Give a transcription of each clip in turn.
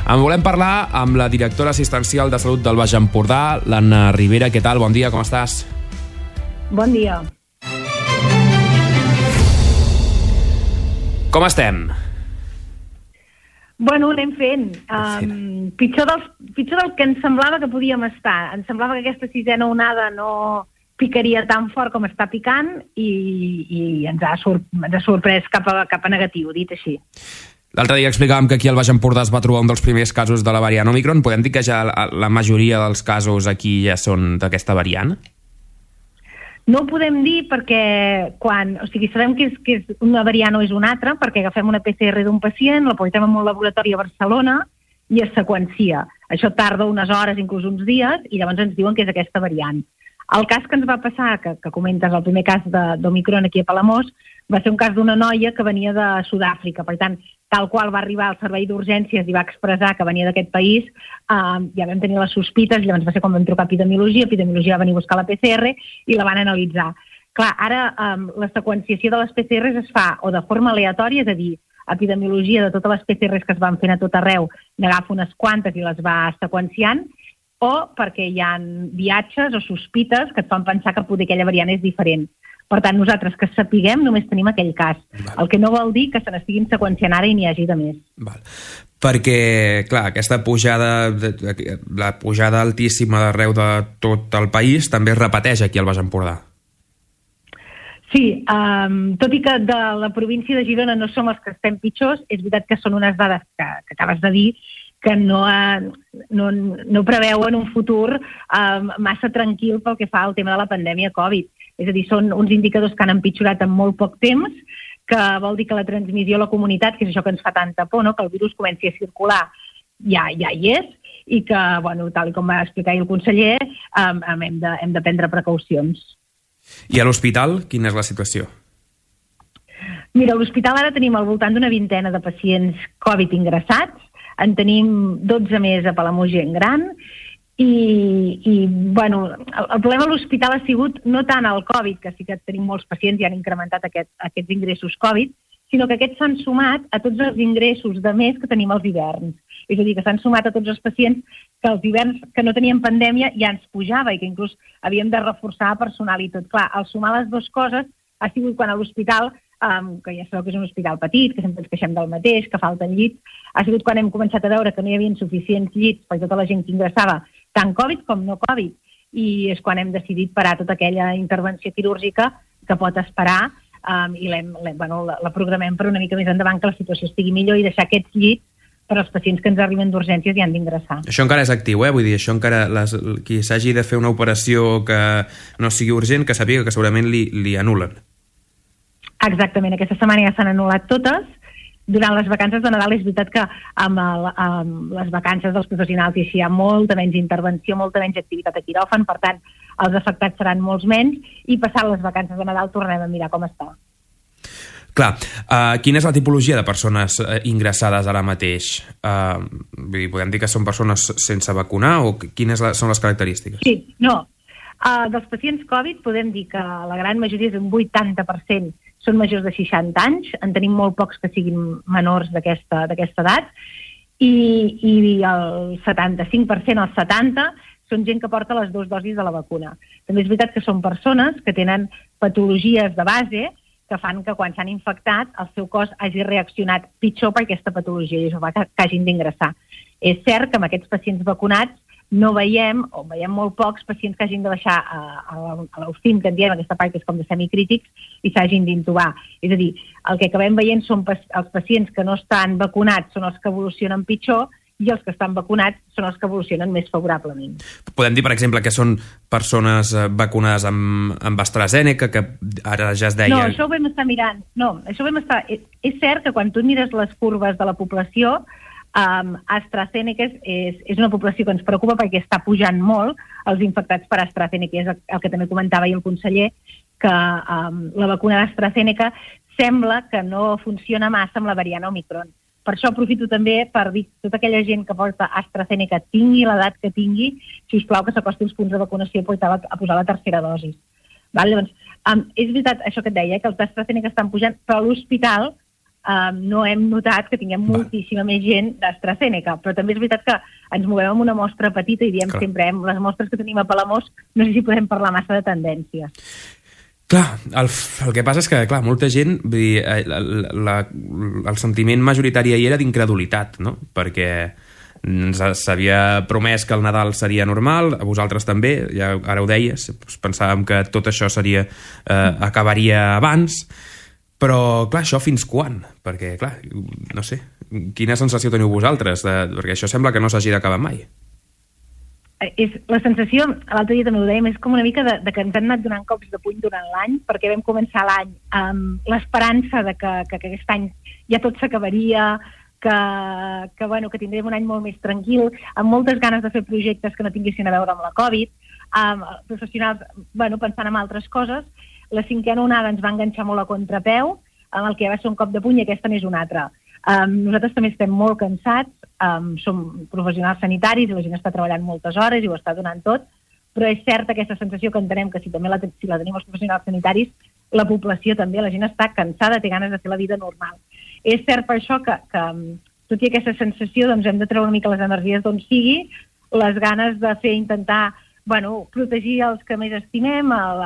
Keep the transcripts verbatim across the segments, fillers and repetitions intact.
En volem parlar amb la directora assistencial de Salut del Baix Empordà, l'Anna Ribera. Què tal? Bon dia, com estàs? Bon dia. Com estem? Bueno, anem fent. Um, pitjor, dels, pitjor del que ens semblava que podíem estar. Ens semblava que aquesta sisena onada no picaria tan fort com està picant i, i ens, ha sor, ens ha sorprès cap a, cap a negatiu, dit així. L'altre dia explicàvem que aquí al Baix Empordà es va trobar un dels primers casos de la variant Omicron. Podem dir que ja la, la majoria dels casos aquí ja són d'aquesta variant? No ho podem dir perquè quan, o sigui, sabem que és, que és una variant o és una altra, perquè agafem una P C R d'un pacient, la portem en un laboratori a Barcelona i es seqüencia. Això tarda unes hores, inclús uns dies, i llavors ens diuen que és aquesta variant. El cas que ens va passar, que, que comentes, el primer cas d'Omicron aquí a Palamós, va ser un cas d'una noia que venia de Sud-àfrica. Per tant, tal qual va arribar al servei d'urgències i va expressar que venia d'aquest país, eh, ja vam tenir les sospites, llavors va ser quan vam trucar a epidemiologia, epidemiologia va venir a buscar la P C R i la van analitzar. Clar, ara eh, la seqüenciació de les P C Rs es fa o de forma aleatòria, és a dir, epidemiologia de totes les P C Rs que es van fent a tot arreu, n'agafa unes quantes i les va seqüenciant, o perquè hi ha viatges o sospites que et fan pensar que potser aquella variant és diferent. Per tant, nosaltres que sapiguem només tenim aquell cas. Val. El que no vol dir que se n'estiguin seqüenciant ara i n'hi hagi de més. Val. Perquè, clar, aquesta pujada, la pujada altíssima d'arreu de tot el país també es repeteix aquí al Baix Empordà. Sí, um, tot i que de la província de Girona no som els que estem pitjors, és veritat que són unes dades que, que acabes de dir que no, no, no preveuen un futur um, massa tranquil pel que fa al tema de la pandèmia Covid. És a dir, són uns indicadors que han empitjorat en molt poc temps, que vol dir que la transmissió a la comunitat, que és això que ens fa tanta por, no? Que el virus comenci a circular, ja, ja hi és, i que, bueno, tal com va explicar el conseller, um, hem, de, hem de prendre precaucions. I a l'hospital, quina és la situació? Mira, a l'hospital ara tenim al voltant d'una vintena de pacients Covid ingressats, en tenim dotze més a Palamós gent gran, i, i bueno, el, el problema a l'hospital ha sigut no tant el Covid, que sí que tenim molts pacients i han incrementat aquest, aquests ingressos Covid, sinó que aquests s'han sumat a tots els ingressos de més que tenim als hiverns. És a dir, que s'han sumat a tots els pacients que els hiverns que no tenien pandèmia ja ens pujava i que inclús havíem de reforçar personal i tot. Clar, al sumar les dues coses ha sigut quan a l'hospital, um, que ja sabeu que és un hospital petit, que sempre ens queixem del mateix, que falten llits, ha sigut quan hem començat a veure que no hi havia suficients llits per tota la gent que ingressava, tant Covid com no Covid, i és quan hem decidit parar tota aquella intervenció quirúrgica que pot esperar um, i l'hem, l'hem, bueno, la, la programem per una mica més endavant que la situació estigui millor i deixar aquests llits per als pacients que ens arriben d'urgències i han d'ingressar. Això encara és actiu, eh? Vull dir, això encara, les, qui s'hagi de fer una operació que no sigui urgent, que sàpiga que segurament li, li anulen. Exactament, aquesta setmana ja s'han anul·lat totes. Durant les vacances de Nadal és veritat que amb, el, amb les vacances dels professionals i així hi ha molta menys intervenció, molta menys activitat a quiròfan, per tant, els afectats seran molts menys i passant les vacances de Nadal tornem a mirar com està. Clar, uh, quina és la tipologia de persones uh, ingressades ara mateix? Uh, vull dir, podem dir que són persones sense vacunar o quines la, són les característiques? Sí, no. Uh, dels pacients Covid podem dir que la gran majoria, és un vuitanta per cent, són majors de seixanta anys, en tenim molt pocs que siguin menors d'aquesta d'aquesta edat, i, i el setanta-cinc per cent, els setanta per cent, són gent que porta les dues dosis de la vacuna. També és veritat que són persones que tenen patologies de base que fan que quan s'han infectat el seu cos hagi reaccionat pitjor per aquesta patologia i això fa que, que hagin d'ingressar. És cert que amb aquests pacients vacunats no veiem, o veiem molt pocs pacients que hagin de baixar a, a, a l'U C I M, que en diem aquesta part que és com de semicrítics, i s'hagin d'intubar. És a dir, el que acabem veient són els pacients que no estan vacunats són els que evolucionen pitjor i els que estan vacunats són els que evolucionen més favorablement. Podem dir, per exemple, que són persones vacunades amb, amb AstraZeneca, que ara ja es deia... No, això ho vam estar mirant. No, això ho vam estar... És, és cert que quan tu mires les curves de la població, um, AstraZeneca és, és una població que ens preocupa perquè està pujant molt els infectats per AstraZeneca. És el, el que també comentava ahir el conseller, que um, la vacuna d'AstraZeneca sembla que no funciona massa amb la variant Omicron. Per això aprofito també per dir que tota aquella gent que porta AstraZeneca tingui l'edat que tingui, sisplau que s'acosti als punts de vacunació a posar la tercera dosi. Val? Llavors, um, és veritat això que et deia, que els AstraZeneca estan pujant, però a l'hospital um, no hem notat que tinguem moltíssima més gent d'AstraZeneca, però també és veritat que ens movem amb una mostra petita i diem clar. sempre, eh, les mostres que tenim a Palamós, no sé si podem parlar massa de tendències. Clar, el, el que passa és que, clar, molta gent, vull dir, la, la, el sentiment majoritari ahir era d'incredulitat, no? Perquè s'havia promès que el Nadal seria normal, a vosaltres també, ja ara ho deies, pensàvem que tot això seria eh, acabaria abans, però, clar, això fins quan? Perquè, clar, no sé, quina sensació teniu vosaltres? De, perquè això sembla que no s'hagi d'acabar mai. És, la sensació, l'altre dia també ho dèiem, és com una mica de, de que ens han anat donant cops de puny durant l'any, perquè vam començar l'any amb l'esperança de que, que, que aquest any ja tot s'acabaria, que, que, bueno, que tindrem un any molt més tranquil, amb moltes ganes de fer projectes que no tinguessin a veure amb la Covid, amb professionals bueno, pensant en altres coses. La cinquena onada ens va enganxar molt a contrapeu, amb el que ja va ser un cop de puny i aquesta n'és una altra. Um, nosaltres també estem molt cansats, um, som professionals sanitaris i la gent està treballant moltes hores i ho està donant tot, però és certa aquesta sensació que entenem que si també la, si la tenim els professionals sanitaris, la població també, la gent està cansada, té ganes de fer la vida normal. És cert per això que, que tot i aquesta sensació doncs hem de treure una mica les energies d'on sigui, les ganes de fer, intentar bueno, protegir els que més estimem, el,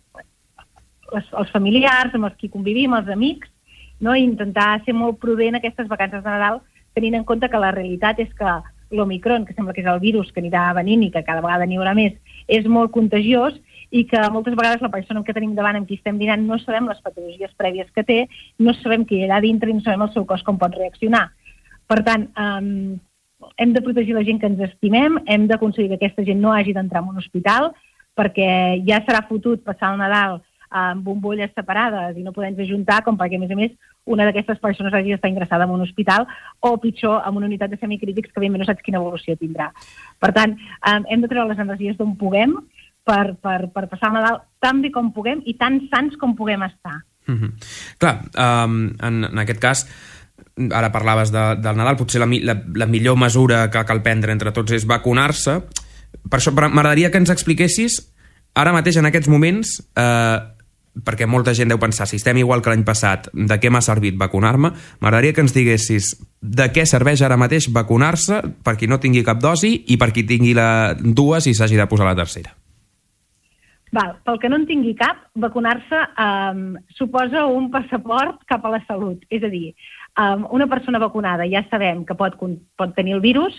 els, els familiars, amb els qui convivim, els amics, no? I intentar ser molt prudent aquestes vacances de Nadal, tenint en compte que la realitat és que l'Omicron, que sembla que és el virus que anirà venint i que cada vegada n'hi haurà més, és molt contagiós i que moltes vegades la persona que tenim davant amb qui estem dinant no sabem les patologies prèvies que té, no sabem què hi ha allà dintre i no sabem el seu cos com pot reaccionar. Per tant, um, hem de protegir la gent que ens estimem, hem d'aconseguir que aquesta gent no hagi d'entrar en un hospital, perquè ja serà fotut passar el Nadal amb bombolles separades i no podem ajuntar, com perquè, a més a més, una d'aquestes persones hagi d'estar ingressada en un hospital o, pitjor, en una unitat de semicrítics que evidentment no saps quina evolució tindrà. Per tant, um, hem de treure les energies d'on puguem per, per, per passar el Nadal tan bé com puguem i tan sants com puguem estar. Mm-hmm. Clar, um, en, en aquest cas, ara parlaves de, del Nadal, potser la, la, la millor mesura que cal prendre entre tots és vacunar-se. Per això m'agradaria que ens expliquessis ara mateix, en aquests moments, eh, perquè molta gent deu pensar, si estem igual que l'any passat, de què m'ha servit vacunar-me? M'agradaria que ens diguessis de què serveix ara mateix vacunar-se per qui no tingui cap dosi i per qui tingui la dues i s'hagi de posar la tercera. Val, pel que no en tingui cap, vacunar-se um, suposa un passaport cap a la salut. És a dir, um, una persona vacunada ja sabem que pot, pot tenir el virus,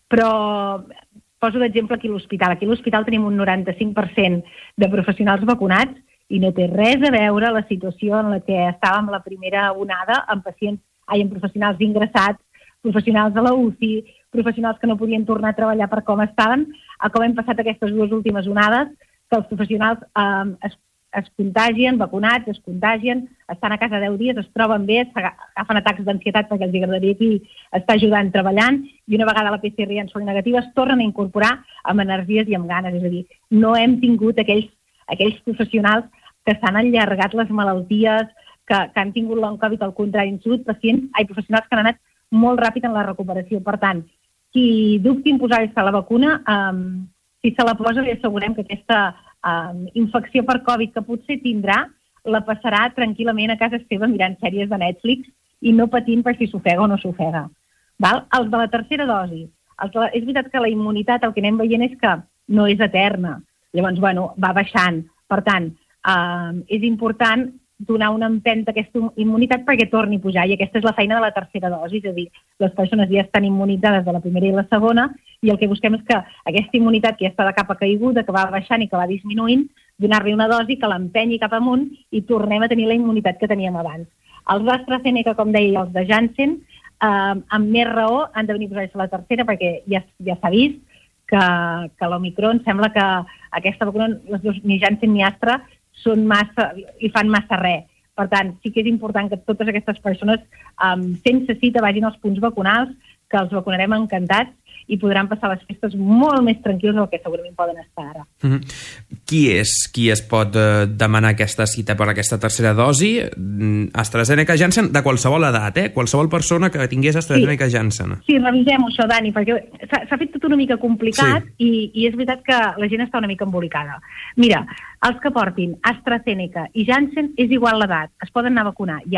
però poso d'exemple aquí a l'hospital. Aquí a l'hospital tenim un noranta-cinc per cent de professionals vacunats i no té res a veure la situació en la que estàvem la primera onada amb pacients, ai, amb professionals ingressats, professionals de la U C I, professionals que no podien tornar a treballar per com estaven, a com hem passat aquestes dues últimes onades, que els professionals eh, es, es contagien, vacunats, es contagien, estan a casa deu dies, es troben bé, agafen atacs d'ansietat perquè els agradaria aquí estar ajudant, treballant, i una vegada la P C R ja ens fa negativa, es tornen a incorporar amb energies i amb ganes. És a dir, no hem tingut aquells, aquells professionals que s'han allargat les malalties, que, que han tingut long Covid, al contrari, han sigut pacients, ai, professionals que han anat molt ràpid en la recuperació. Per tant, qui dubti en posar-se la vacuna, um, si se la posa, li assegurem que aquesta um, infecció per Covid que potser tindrà, la passarà tranquil·lament a casa seva mirant sèries de Netflix i no patint per si s'ofega o no s'ofega. Val? Els de la tercera dosi. Els de la... És veritat que la immunitat, el que anem veient és que no és eterna. Llavors, bueno, va baixant. Per tant, Uh, és important donar una empenta a aquesta immunitat perquè torni a pujar, i aquesta és la feina de la tercera dosi, és a dir, les persones ja estan immunitzades de la primera i la segona, i el que busquem és que aquesta immunitat que ja està de capa caiguda, que va baixant i que va disminuint, donar-li una dosi que l'empenyi cap amunt i tornem a tenir la immunitat que teníem abans. Els d'AstraZeneca, com deia, els de Janssen, uh, amb més raó han de venir a posar-se la tercera perquè ja, ja s'ha vist que, que l'Omicron sembla que aquesta vacuna, les dos, ni Janssen ni Astra, són massa, i fan massa res. Per tant, sí que és important que totes aquestes persones, um, sense cita, vagin als punts vacunals, que els vacunarem encantats i podran passar les festes molt més tranquils del que segurament poden estar ara. Mm-hmm. Qui és qui es pot eh, demanar aquesta cita per aquesta tercera dosi? AstraZeneca, Janssen, de qualsevol edat, eh? Qualsevol persona que tingués AstraZeneca, sí. Janssen. Sí, revisem això, Dani, perquè s'ha fet tot una mica complicat, sí. i, i és veritat que la gent està una mica embolicada. Mira, els que portin AstraZeneca i Janssen és igual l'edat, es poden anar a vacunar, ja.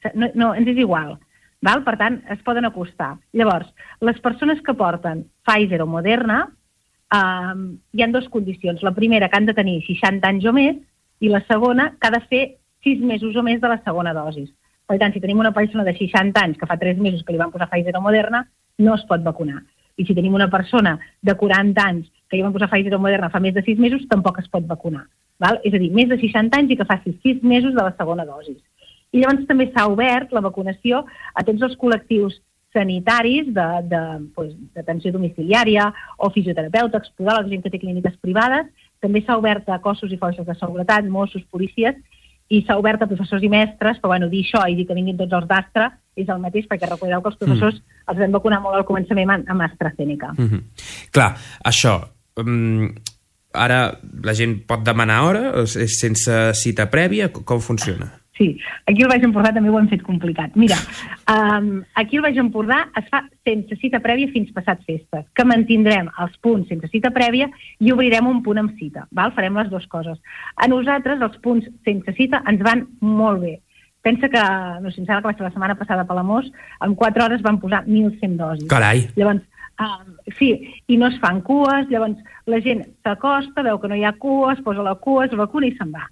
no, no, ens és igual. Val? Per tant, es poden acostar. Llavors, les persones que porten Pfizer o Moderna, eh, hi ha dues condicions. La primera, que han de tenir seixanta anys o més, i la segona, que ha de fer sis mesos o més de la segona dosis. Per tant, si tenim una persona de seixanta anys que fa tres mesos que li van posar Pfizer o Moderna, no es pot vacunar. I si tenim una persona de quaranta anys que li van posar Pfizer o Moderna fa més de sis mesos, tampoc es pot vacunar. Val? És a dir, més de seixanta anys i que faci sis mesos de la segona dosis. I llavors també s'ha obert la vacunació a tots els col·lectius sanitaris d'atenció domiciliària o fisioterapeutes, podòlegs, gent que té clíniques privades. També s'ha obert a cossos i forces de seguretat, Mossos, policies, i s'ha obert a professors i mestres, però bueno, dir això i dir que vinguin tots els d'Astra és el mateix, perquè recordeu que els professors mm. els vam vacunar molt al començament amb AstraZeneca. Mm -hmm. Clar, això... Um, ara la gent pot demanar hora sense cita prèvia? Com funciona? Sí, aquí al Baix Empordà també ho hem fet complicat. Mira, um, aquí al Baix Empordà es fa sense cita prèvia fins passat festes, que mantindrem els punts sense cita prèvia i obrirem un punt amb cita. Val? Farem les dues coses. A nosaltres els punts sense cita ens van molt bé. Pensa que, no sé, em sembla que va ser la setmana passada a Palamós, en quatre hores van posar mil cent dosis. Carai! Llavors, um, sí, i no es fan cues, llavors la gent s'acosta, veu que no hi ha cua, es posa la cua, es vacuna i se'n va.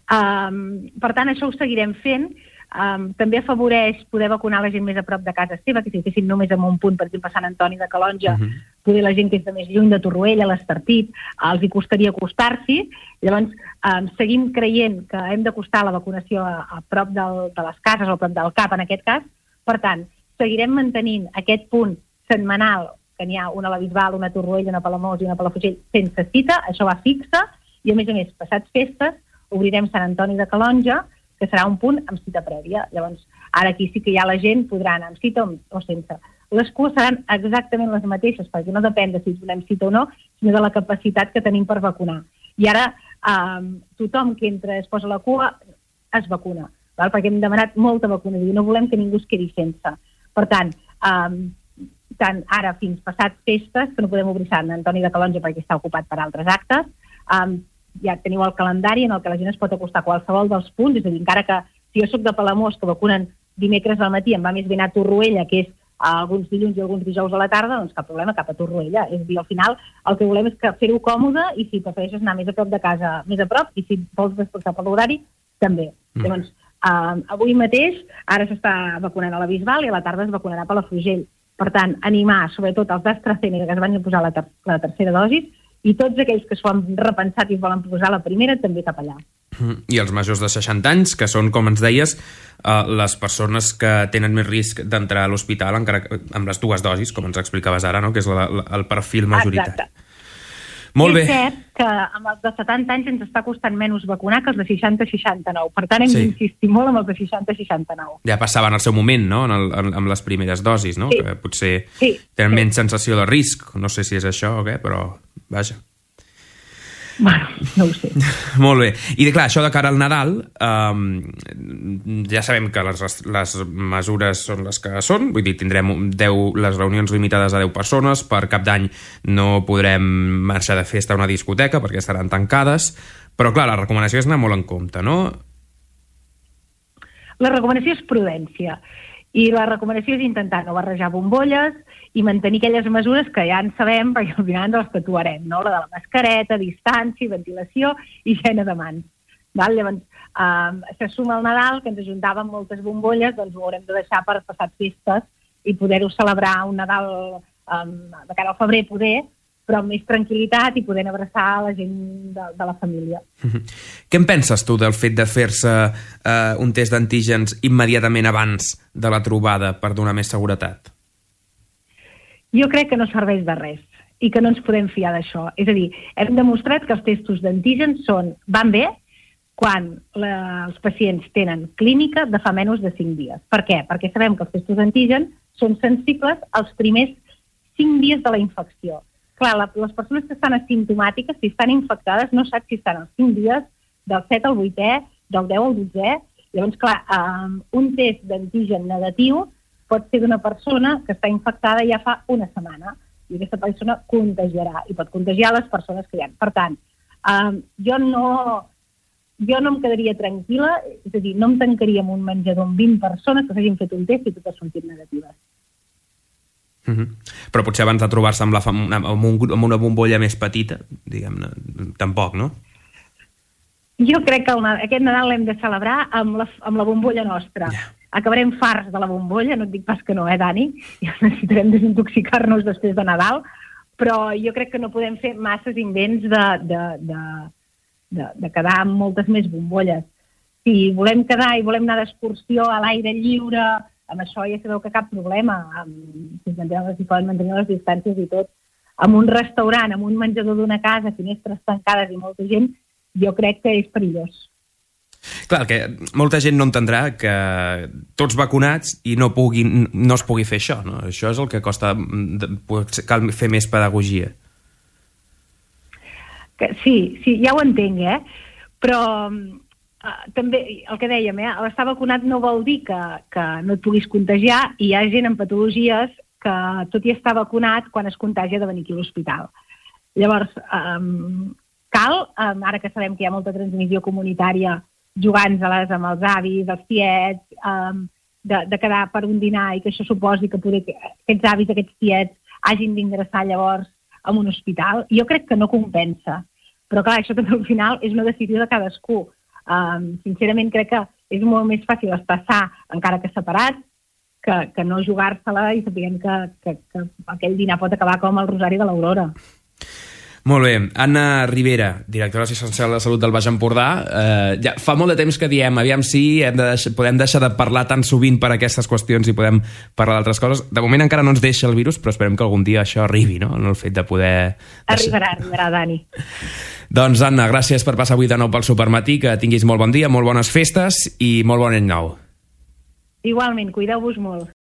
Um, per tant, això ho seguirem fent. Um, també afavoreix poder vacunar la gent més a prop de casa seva, que si fessin només en un punt, per exemple, a Sant Antoni de Calonja, uh-huh. poder la gent que és de més lluny, de Torroella, l'Estartit, els hi costaria acostar-s'hi. Llavors, um, seguim creient que hem d'acostar la vacunació a, a prop del, de les cases o a prop del C A P, en aquest cas. Per tant, seguirem mantenint aquest punt setmanal, que n'hi ha una a la Bisbal, una a Torroella, una a Palamós i una a Palafrugell, sense cita, això va fixa, i a més a més, passats festes, obrirem Sant Antoni de Calonja, que serà un punt amb cita prèvia. Llavors, ara aquí sí que ja la gent podrà anar amb cita o sense. Les cues seran exactament les mateixes, perquè no depèn de si donem cita o no, sinó de la capacitat que tenim per vacunar. I ara eh, tothom que entra es posa la cua es vacuna, val? Perquè hem demanat molta vacuna i no volem que ningú es quedi sense. Per tant, eh, tant ara fins passat festes, que no podem obrir Sant Antoni de Calonja perquè està ocupat per altres actes, eh, ja teniu el calendari en el que la gent es pot acostar a qualsevol dels punts, és a dir, encara que si jo soc de Palamós, que vacunen dimecres al matí, em va més bé anar a Torroella, que és alguns dilluns i alguns dijous a la tarda, doncs cap problema, cap a Torroella. És a dir, al final el que volem és que fer-ho còmode i si prefereixes anar més a prop de casa, més a prop, i si vols desplaçar per l'horari, també. Mm. Llavors, eh, avui mateix, ara s'està vacunant a la Bisbal i a la tarda es vacunarà a Palafrugell. Per tant, animar sobretot els d'AstraZeneca que es van posar la, ter la tercera dosi, i tots aquells que s'ho han repensat i es volen posar la primera, també cap allà. I els majors de seixanta anys, que són, com ens deies, eh, les persones que tenen més risc d'entrar a l'hospital encara amb les dues dosis, com ens explicaves ara, no? Que és la, la, el perfil majoritari. Exacte. Molt bé. És cert que amb els de setanta anys ens està costant menys vacunar que els de seixanta a seixanta-nou. Per tant, hem sí. d'insistir molt amb els de seixanta a seixanta-nou. Ja passaven el seu moment, no?, en el, en, amb les primeres dosis, no? Sí. Que potser sí. tenen sí. menys sensació de risc. No sé si és això o què, però vaja. Bueno, no ho sé. Molt bé. I clar, això de cara al Nadal, um, ja sabem que les, les mesures són les que són, vull dir, tindrem deu, les reunions limitades a deu persones, per Cap d'Any no podrem marxar de festa a una discoteca perquè estaran tancades, però clar, la recomanació és anar molt en compte, no? La recomanació és prudència. I la recomanació és intentar no barrejar bombolles i mantenir aquelles mesures que ja en sabem, perquè al final ens les tatuarem, no? La de la mascareta, distància, ventilació i higiene de mans. Val? Llavors, eh, se suma el Nadal, que ens ajuntàvem moltes bombolles, doncs ho haurem de deixar per passar festes i poder-ho celebrar un Nadal eh, de cara al febrer, poder, però amb més tranquil·litat i podent abraçar la gent de, de la família. Què en penses tu del fet de fer-se eh, un test d'antígens immediatament abans de la trobada per donar més seguretat? Jo crec que no serveix de res i que no ens podem fiar d'això. És a dir, hem demostrat que els testos d'antígens són, van bé quan la, els pacients tenen clínica de fa menys de cinc dies. Per què? Perquè sabem que els testos d'antígens són sensibles als primers cinc dies de la infecció. Clar, la, les persones que estan asimptomàtiques, si estan infectades, no sap si estan als cinc dies, del set al vuitè, del deu al dotzè. Llavors, clar, um, un test d'antígen negatiu pot ser d'una persona que està infectada ja fa una setmana i aquesta persona contagiarà i pot contagiar les persones que hi ha. Per tant, um, jo no, jo no em quedaria tranquil·la, és a dir, no em tancaria en un menjador amb vint persones que s'hagin fet un test i totes sortit negatives. Uh -huh. Però potser abans de trobar-se amb, la fam... amb, un, amb una bombolla més petita, diguem-ne, tampoc, no? Jo crec que el, aquest Nadal l'hem de celebrar amb la, amb la bombolla nostra. Yeah. Acabarem farts de la bombolla, no et dic pas que no, eh, Dani? Ja necessitarem desintoxicar-nos després de Nadal, però jo crec que no podem fer masses invents de, de, de, de, de quedar amb moltes més bombolles. Si volem quedar i volem anar d'excursió a l'aire lliure, amb això ja sabeu que cap problema, amb, si, mantenen, si poden mantenir les distàncies i tot. Amb un restaurant, amb un menjador d'una casa, finestres tancades i molta gent, jo crec que és perillós. Clar, que molta gent no entendrà que tots vacunats i no, puguin, no es pugui fer això, no? Això és el que costa, cal fer més pedagogia. Que, sí, sí, ja ho entenc, eh? Però uh, també, el que dèiem, eh? Estar vacunat no vol dir que, que no et puguis contagiar, i hi ha gent amb patologies que, tot i estar vacunat, quan es contagia ha de venir aquí a l'hospital. Llavors, um, cal, um, ara que sabem que hi ha molta transmissió comunitària, jugant-se-les amb els avis, els tiets, um, de, de quedar per un dinar i que això suposi que poder, aquests avis, aquests tiets, hagin d'ingressar llavors en un hospital. Jo crec que no compensa. Però clar, això també al final és una decisió de cadascú. Um, sincerament crec que és molt més fàcil estar sa, encara que separat, que, que no jugar-se-la i sapiguem que, que, que aquell dinar pot acabar com el Rosari de l'Aurora. Molt bé. Anna Ribera, directora assistencial de Salut del Baix Empordà. Eh, ja fa molt de temps que diem, aviam si hem de deixar, podem deixar de parlar tan sovint per aquestes qüestions i podem parlar d'altres coses. De moment encara no ens deixa el virus, però esperem que algun dia això arribi, no? En el fet de poder... Arribarà, arribarà, Dani. Doncs, Anna, gràcies per passar avui de nou pel Supermatí, que tinguis molt bon dia, molt bones festes i molt bon any nou. Igualment, cuideu-vos molt.